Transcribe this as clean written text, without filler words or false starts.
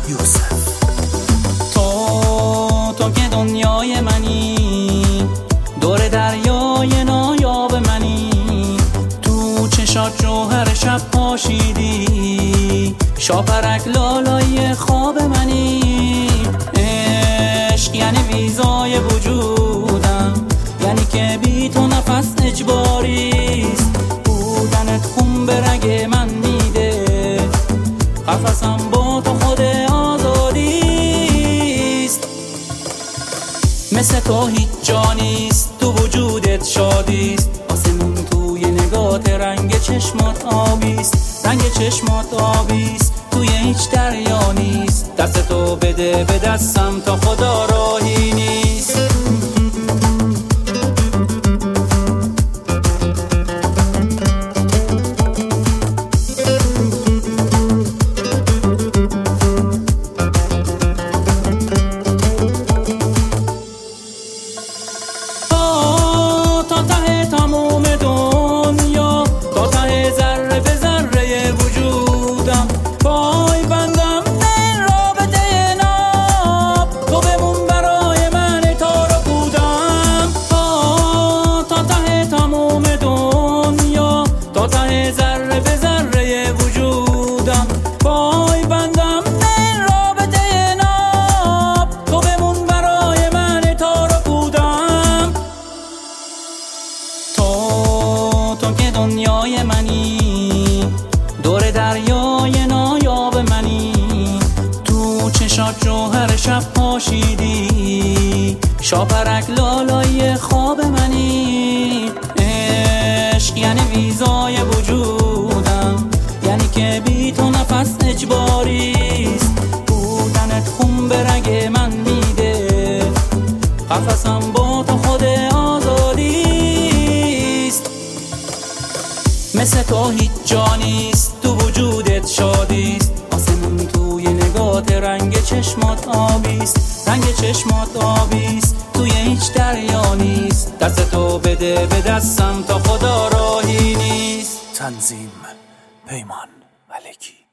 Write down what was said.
یوسف. تو که دنیای منی، دور دریای نایاب منی، تو چشات جوهر شب پاشیدی، شاپرک لالای خواب منی. عشق یعنی ویزای وجودم، یعنی که بی تو نفس اجباریست. بودنت خون به رگ من میده، قفسم با تو خود آزادیست. مثل تو هیچ جانیست، تو وجودت شادیست. آسمون توی نگات رنگ چشمات آبیست، رنگ چشمات آبیست. توی هیچ دریا نیست، دست تو بده به دستم تا خدا راهی نیست. تا ته تموم دنیا، تا ته ذره به ذره وجودم، پای بندم این رابطه ناب. تو بمون برای من تارو بودم. تا ته تموم دنیا، تا ته ذره به ذره وجودم، پای بندم این رابطه ناب. تو بمون برای من تارو بودم. تو که دنیای منی، دور دریای نایاب منی، تو چشات جوهر شب پاشیدی، شاپرک لالای خواب منی. عشق یعنی ویزای وجودم، یعنی که بی تو نفس اجباریست. بودنت خون به رگ من میده، قفسم با تو خود آزادیست. مثل تو هیچ جانیست، تو وجودت شادیست. آسمون توی نگات رنگ چشمات آبیست، رنگ چشمات آبیست. توی هیچ دریا نیست، دست تو بده به دستم تا خدا راهی نیست. تنظیم پیمان ملکی.